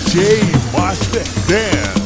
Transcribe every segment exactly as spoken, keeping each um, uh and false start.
J Master Dance.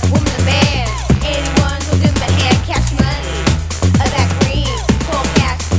Cash money, of that green, cold cash.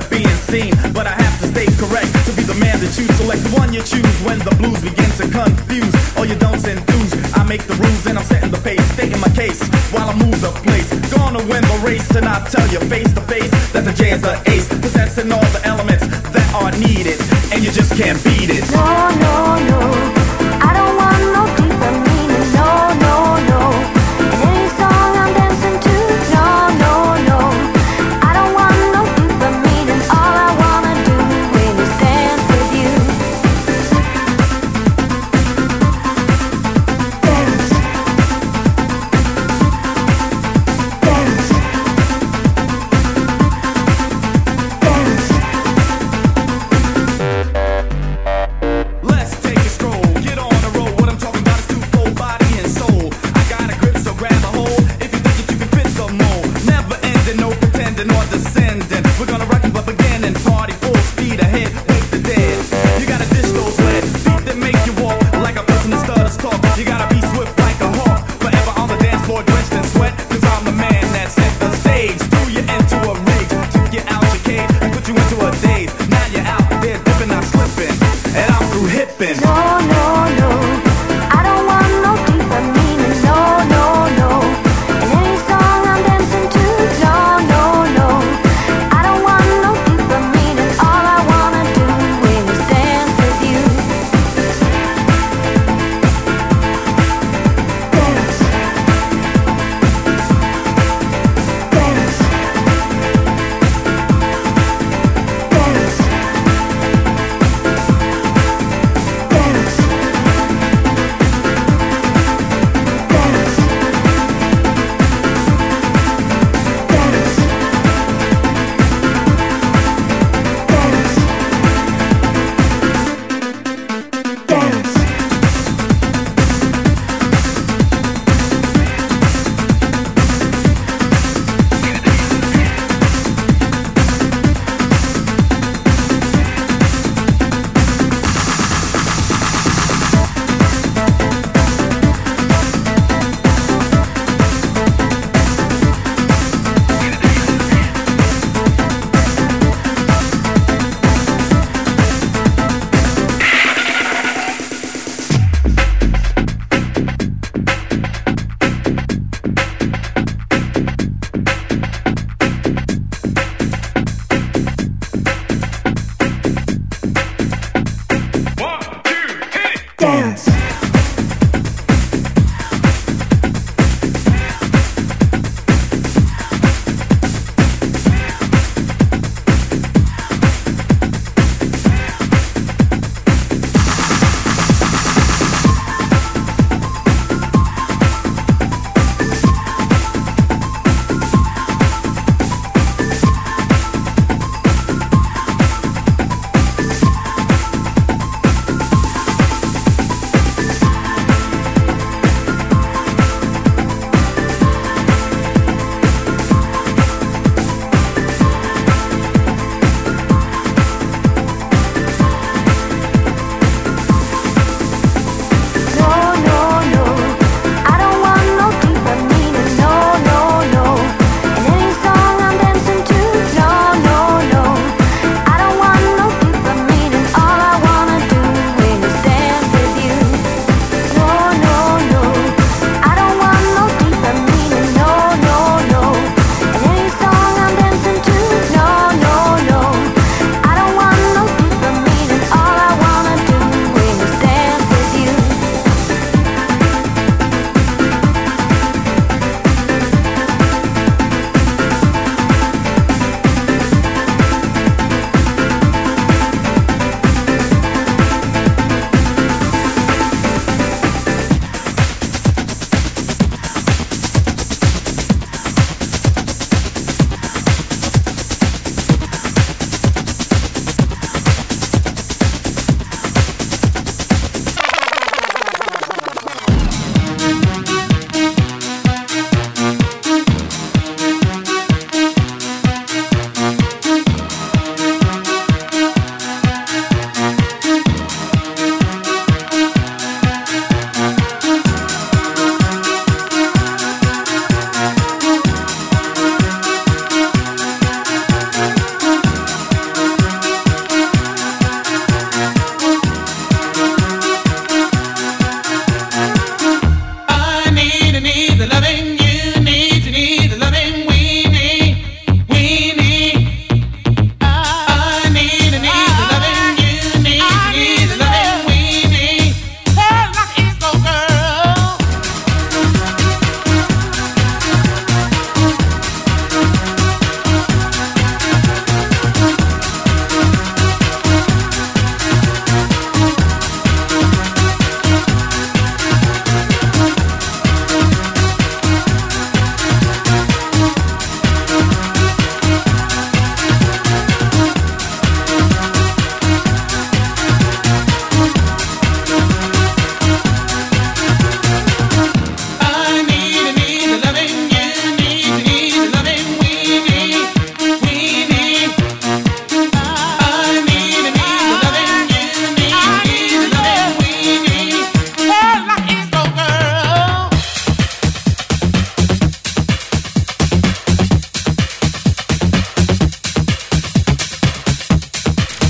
at being seen, but I have to stay correct to be the man that you select. The one you choose when the blues begin to confuse all your don'ts and do's. I make the rules and I'm setting the pace, stating my case while I move the place. Gonna win the race, and I tell you face to face that the J's the ace, possessing all the elements that are needed, and you just can't beat it. No, no, no, I don't want no deeper meaning. No, no, no, in any song I'm dancing to. No, no, no, I don't want no deeper meaning. All I wanna do is dance with you. Dance, dance, dance.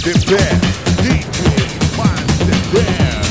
the best D J Monster Dance.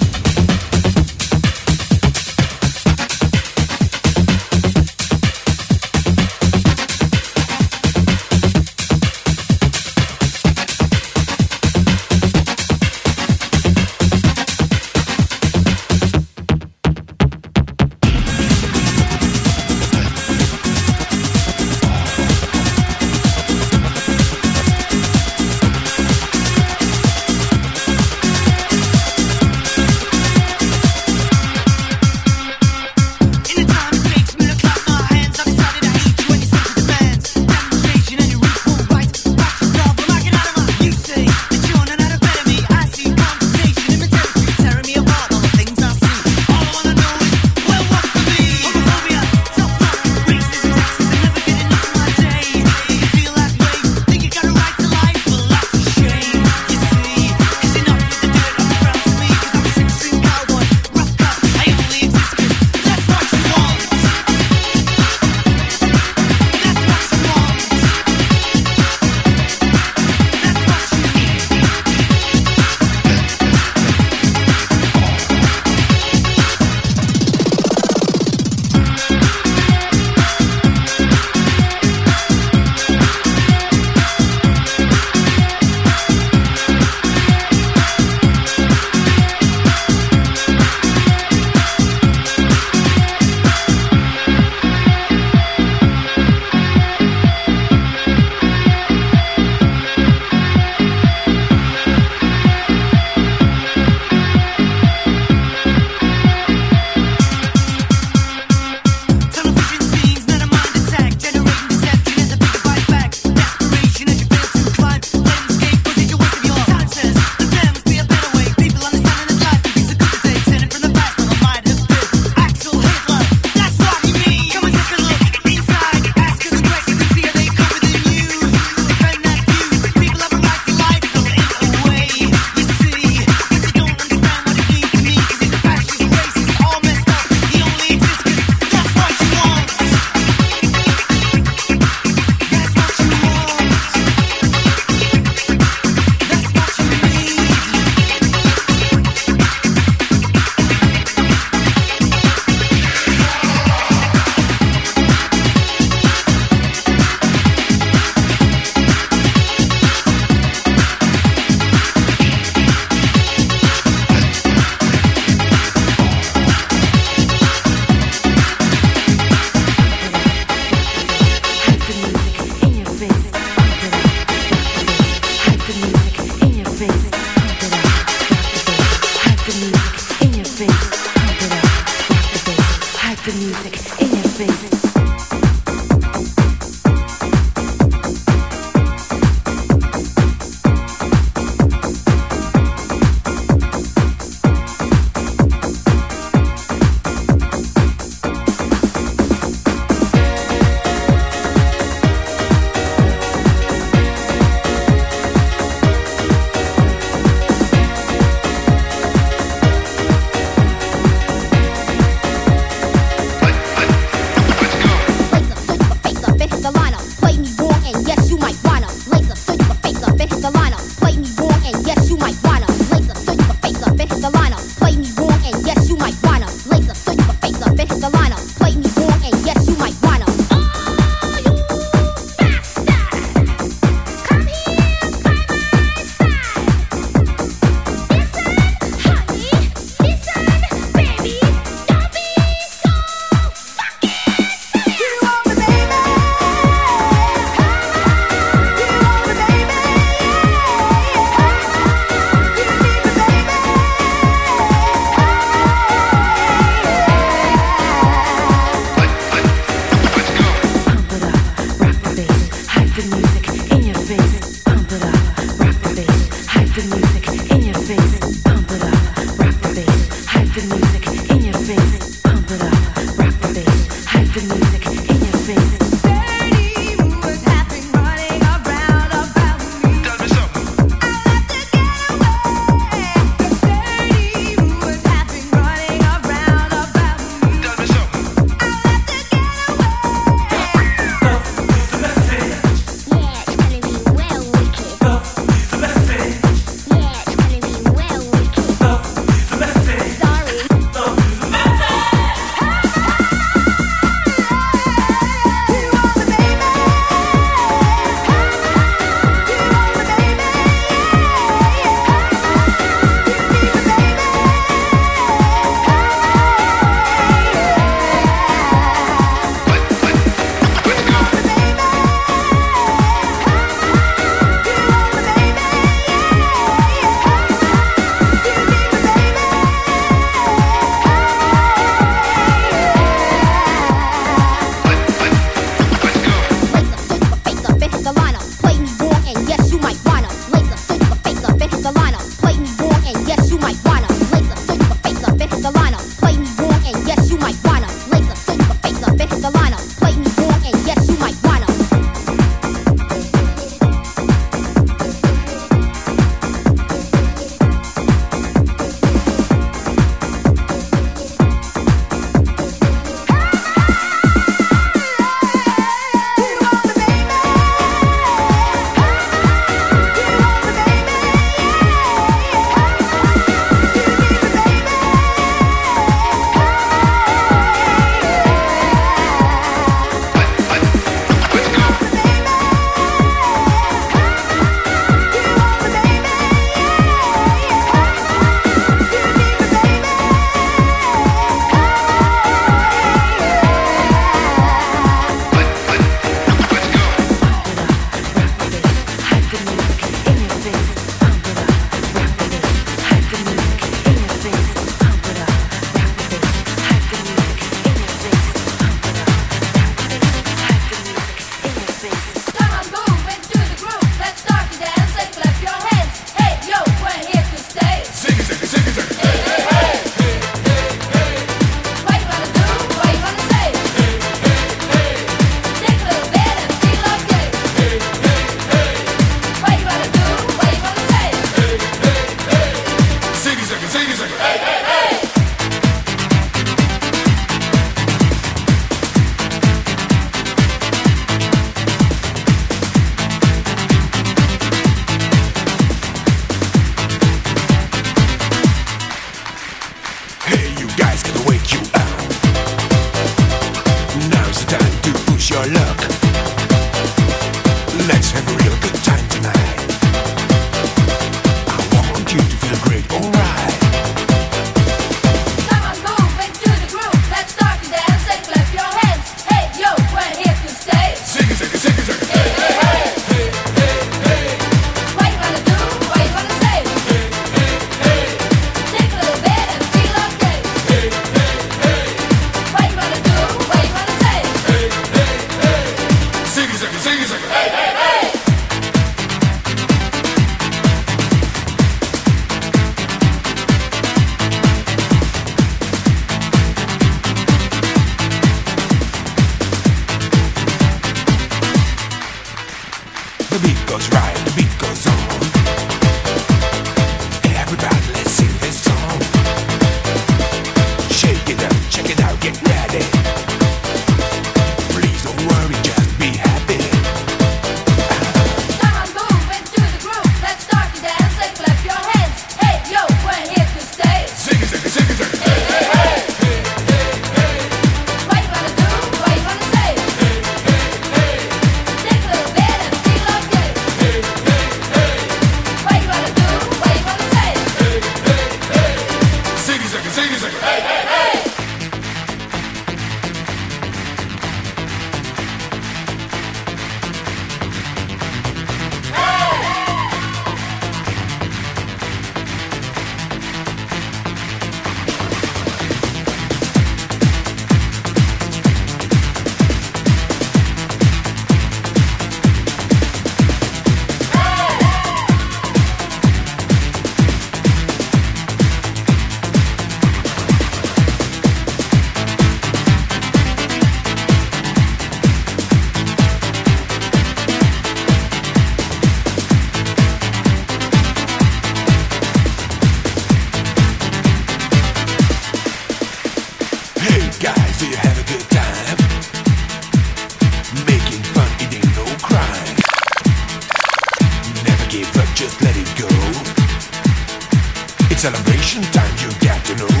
Celebration time, you got to know.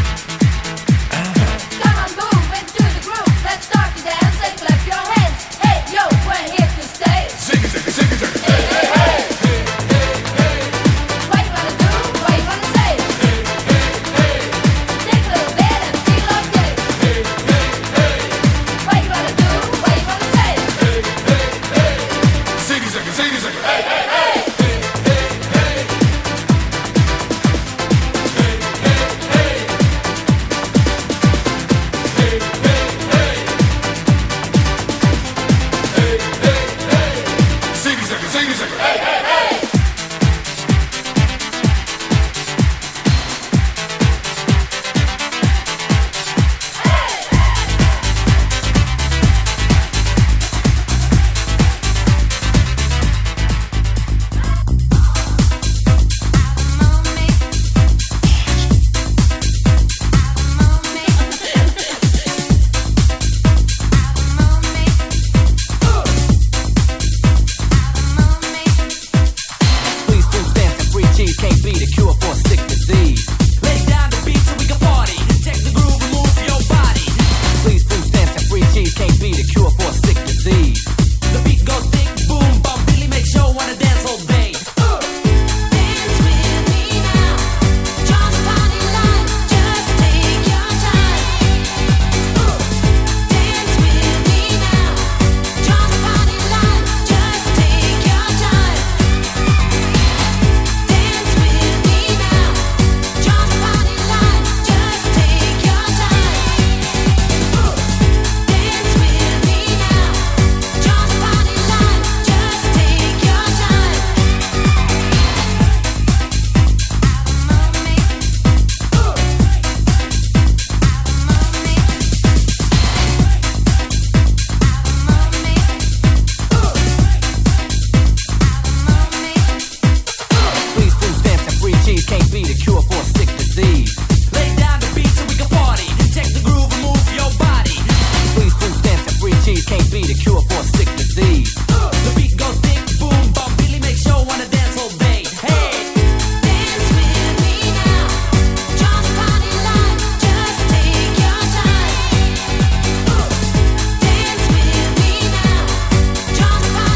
Come on, move into the groove. Let's start to dance and clap your hands. Hey, yo, we're here to stay. Zig it, zig it, zig it, zig it. Hey, hey, hey. What you wanna do? What you wanna say? Hey, hey, hey. Take a little bit and feel okay. Hey, hey, hey. What you wanna do? What you wanna say? Hey, hey, hey. Zig it, zig it, zig it, zig it. Hey, hey, hey.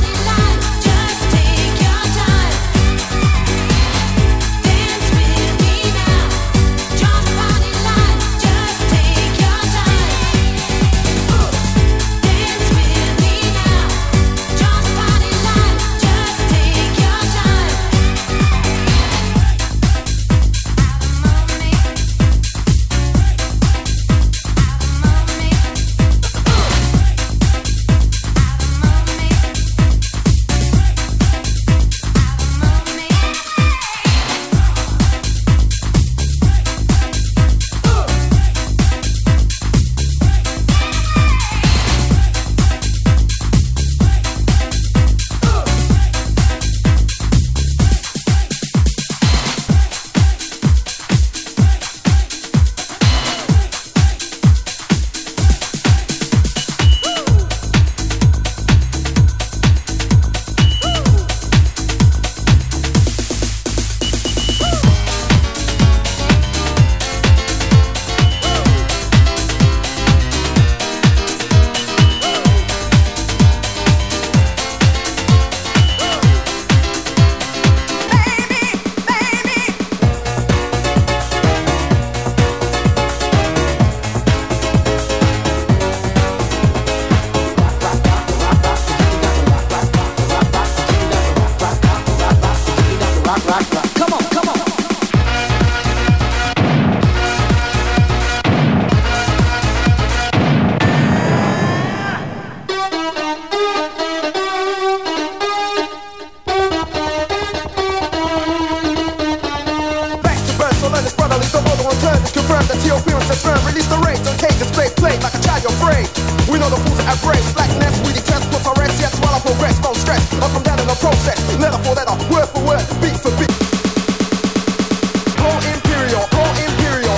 Dance with me rock, rock, rock. Come on, come on. Confirm that your appearance is firm. Release the rage on cage display. Play like a child you're afraid. We know the fools that embrace slackness. We detest put our rest. Yes, while I progress, don't stress. I'll come down in the process. Letter for letter, word for word, beat for beat. Pro Imperial, Pro Imperial.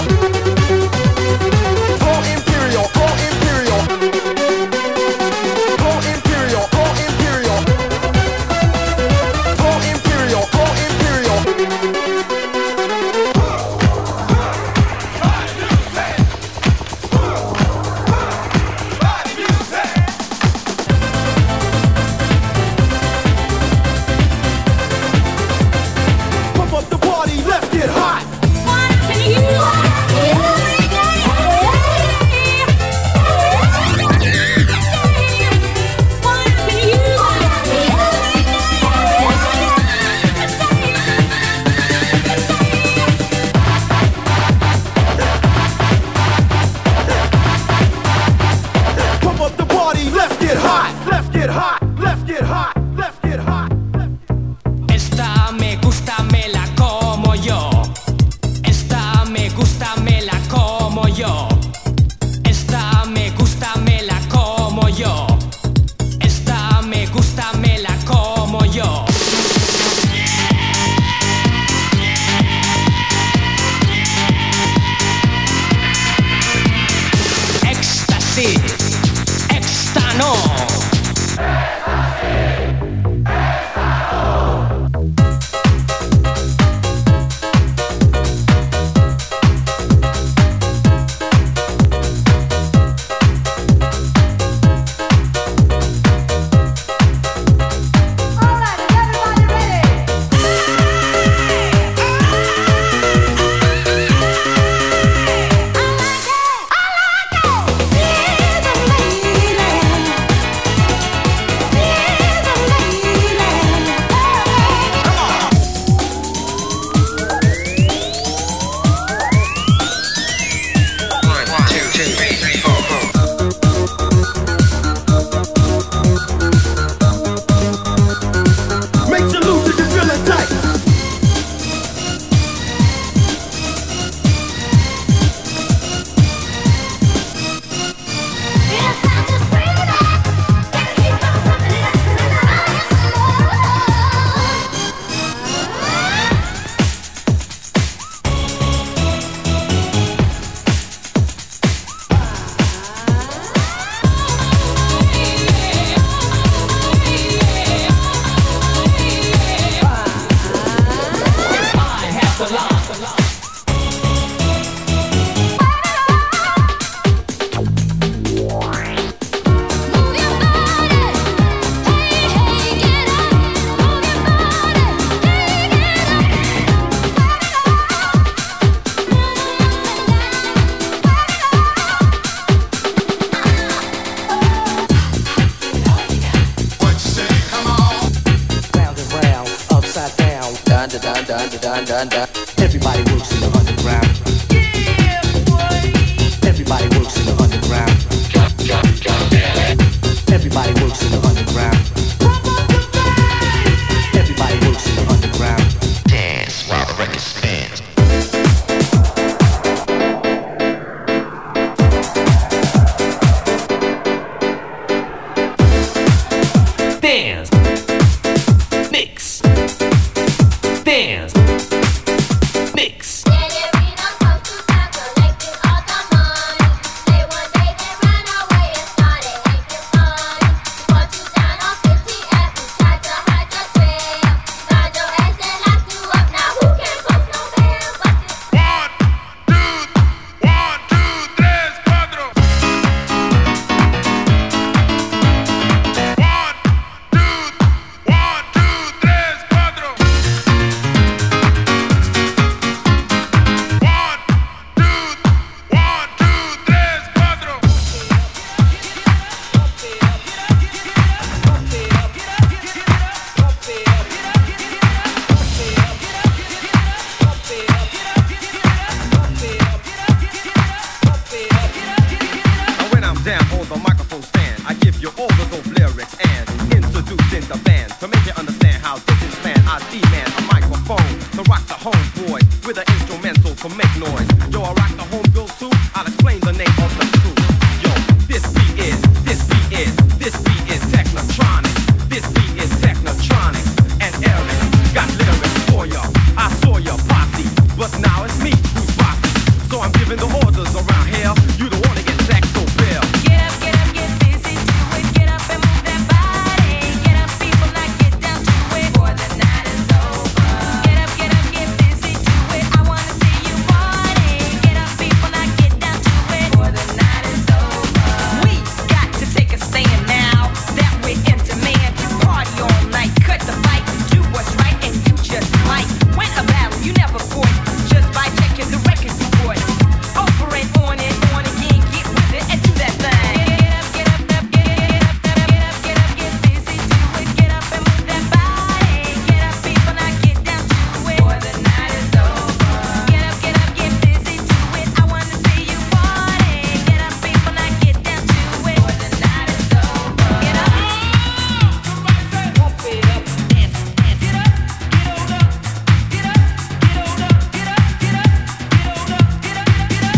Pro Imperial, Pro Imperial. Pro Imperial, Pro Imperial. Pro Imperial, Pro Imperial. Everybody works in the underground. Yeah, boy. Everybody works in the underground. Everybody works in the underground. Everybody works in the underground. Dance while the record spins. Dance. Mix. Dance. Mix. homeboy with an instrumental to make noise. Yo, I rock the home bill too. I'll explain the name of the crew. Yo, this beat is, this beat is, this beat is Technotronic. This beat is Technotronic. And Eric got lyrics for ya. I saw ya posse, but now it's me who's bossy. So I'm giving the orders around here. You don't wanna get sacked, so bail. Get up, get up, get busy, do it. Get up and move that body. Get up, people, now get down to it. Before the night is over. Get up, get up, get busy, do it. I wanna see you party. Get up, people, now get down to it. Before the night is over. We got to take a stand now that we're in demand. Party all night, cut the fight, do what's right, and you just might win a battle. You never fought just by checking the record you bought. Over and on and on again, get with it and do that thing. Get up, get up, up, get up, get up, get up, get busy, do it. Get up and move that body. Get up, people, now get down to it. Before the night is over. Get up, get up, get busy, do it. I wanna see you party. Get up, people, now get down to it. Before the night is over. Get up, pump it up, dance, dance. Get up, get on up, get up, get on up, get up, get up, get on up, get up, get up, get on up, get up, get up, get on up,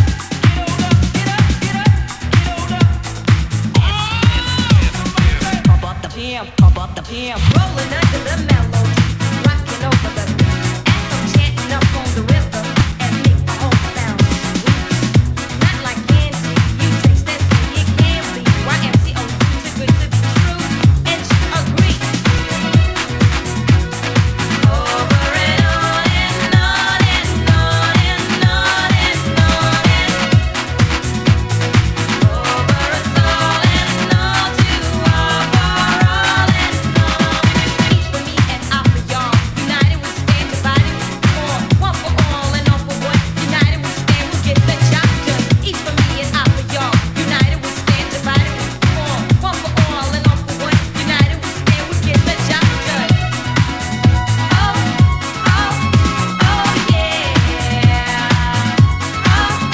pump up the jam, pump up the jam, rolling under the melody, rocking over the beat, as I'm chanting up on the rhythm and make the whole sound sweet. Not like candy, you taste that say it can be. Y M C O music good to be true, and you agree. Over and on and on and on and on and on and over us all and all to all for all and all. Each for me and I for y'all. United we stand, divided we fall. One for all and all for one. United we stand, we get the job done. Each for me and I for y'all. United we stand, divided we fall. One for all and all for one. United we stand, we get the job done. Oh, oh, oh yeah. Oh, oh,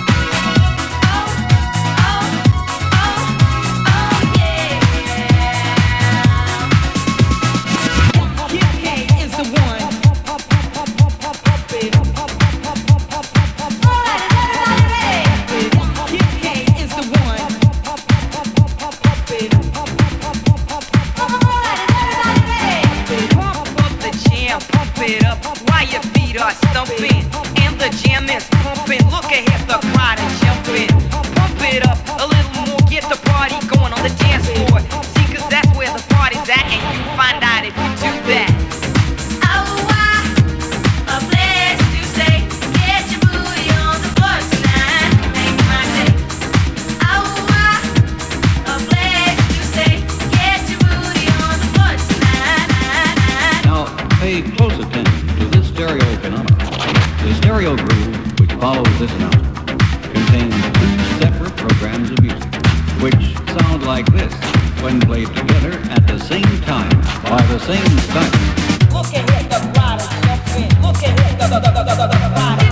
oh, oh, oh yeah. Kid K is the one. Pump it up, pump, pump, pump, pump, pump, pump, pump. All right, everybody ready? Kid K is the one. Pump, pump, pump, pump, pump, pump it up, pump, pump, pump, pump, pump, pump. All right, everybody ready? Pump up the jam, pump it up while your feet are stumping and the jam is pumping. Look ahead, the crowd is jumping. Pump it up a little more, get the party going on the dance floor. See, 'cause that's where the party's at, and you find out if you do that. Oh, why? A place to stay. Get your booty on the floor tonight. Make my day. Oh, why? A place to stay. Get your booty on the floor tonight. Now, pay close attention to this stereo phenomenon. The stereo groove, which follows this announcement, contains two separate programs of music, which sound like this when played together at the same time by the same style. Look ahead, the rider jumping. Look ahead, the, the, the, the, the, the rider.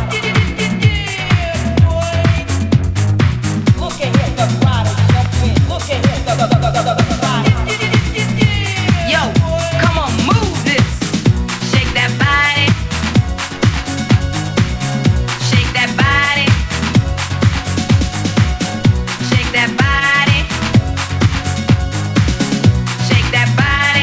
Look ahead, the rider jumping. Look ahead, the, the, the, the, the, the rider. Yo, come on, move this. Shake that body. Shake that body. Shake that body. Shake that body.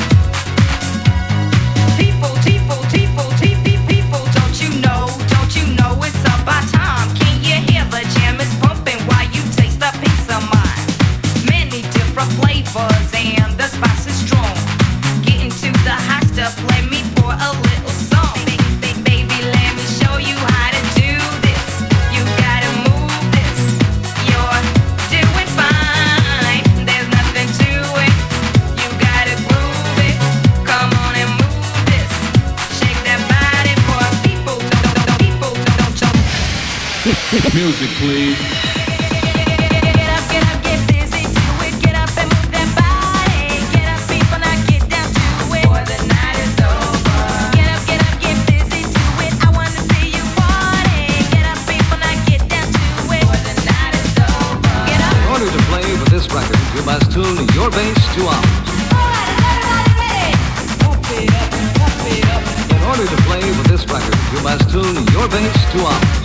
People, people, people, people, people, don't you know? Don't you know it's about time? Can you hear the jam is pumping while you taste a piece of mine? Many different flavors and the spice is strong. Get into the hot stuff, play me for a little song. Baby, let me show you how to do this. You gotta move this. You're doing fine. There's nothing to it. You gotta groove it. Come on and move this. Shake that body for people. Don't, don't, don't, people. Don't, don't, don't. Music, please. Get up, get up, get busy, do it. Get up and move that body. Get up, people, now get down to it. Before the night is over. Get up, get up, get busy, do it. I wanna see you party. Get up, people, now get down to it. Before the night is over. Get up. In order to play with this record, you must tune your bass to ours. All right, everybody ready? Pump it up, pump it up. In order to play with this record, you must tune your bass to ours.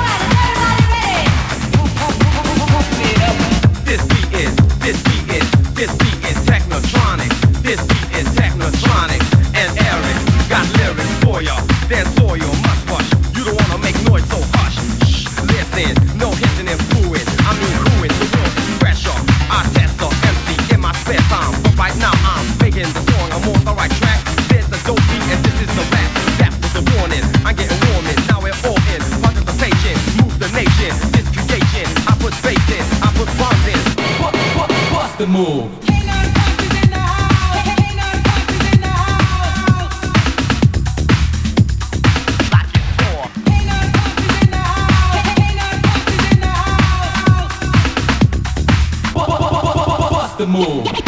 This beat is, this beat is, this beat is technotronic. This beat is technotronic. And Eric got lyrics for ya. Then soil must rush. You don't wanna make noise, so hush. Shh, listen, no hissing and booing. I mean whoing, the world is pressure. I test the M C in my spare time, but right now I'm making the song. I'm on the right track. There's a dope beat and this is the rap. That was the warning. I'm getting warming. Now we're all in participation. Move the nation. This creation. I put space in. I put bombs in. Bust, bust, bust the move. The move.